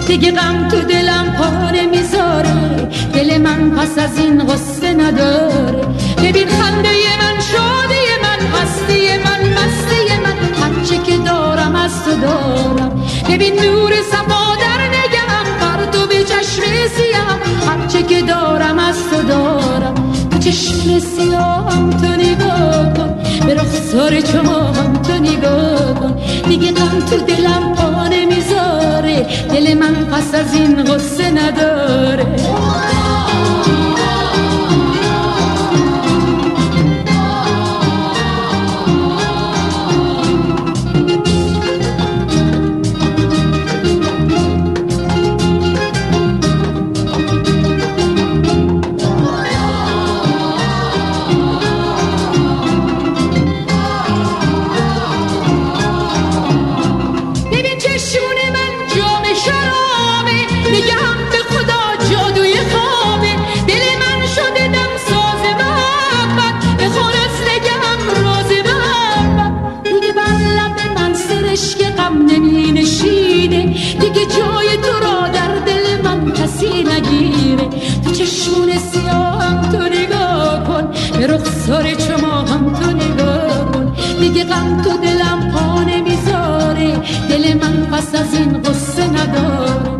دیگه غم تو دلم پا نمیذاره، دل من پس از این غصه نداره. ببین خنده من، شادی من، هستی من، مستی من، هرچه که دارم از تو دارم. ببین نور صفا در نگم، پرتو به چشم سیاه، هرچه که دارم از تو دارم. تو چشم سیاهم تو نگاه کن، به رخسار چماهم تو نگاه کن. دیگه غم تو دلم پا نمیذاره، دل من پس از این غصه نداره. دیگه جای تو را در دل من کسی نگیره. تو چشمون سیاهم تو نگاه کن، به رخسار چماهم تو نگاه کن. دیگه غم تو دلم پا نمیذاره، دل من پس از این غصه نداره.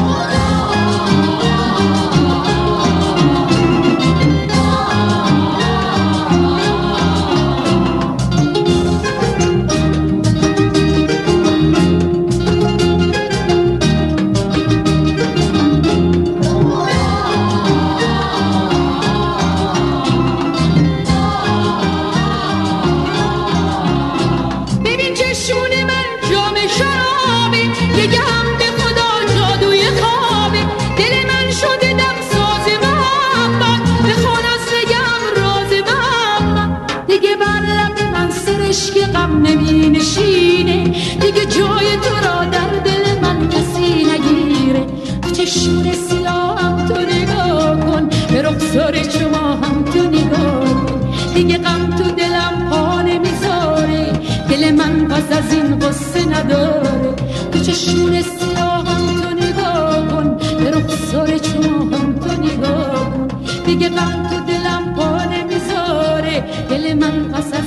دیگه جای تو را در دل من کسی نگیره. تو چشمون سیاهم تو نگاه کن، به رخسار چماهم تو نگاه کن. دیگه غم تو دلم پا نمیذاره، دل من پس از این غصه نداره. تو چشمون سیاهم تو نگاه کن، به رخسار چماهم تو نگاه کن. دیگه غم تو دلم پا نمیذاره، دل من پس از